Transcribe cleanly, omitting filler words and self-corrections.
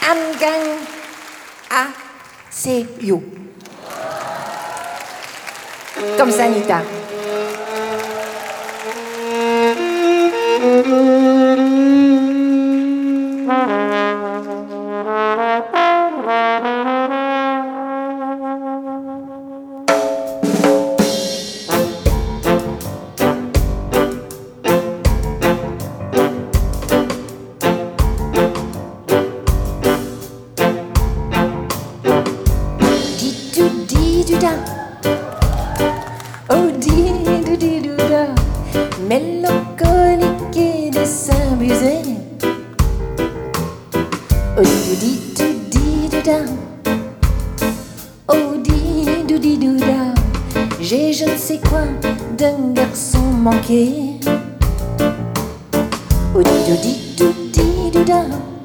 안녕하세요. 감사합니다. Oh di-du-di-du-da, mélancolique et de s'amuser. Oh di-du-di-du-da, oh di-du-di-du-da, j'ai je ne sais quoi d'un garçon manqué. Oh di-du-di-du-da.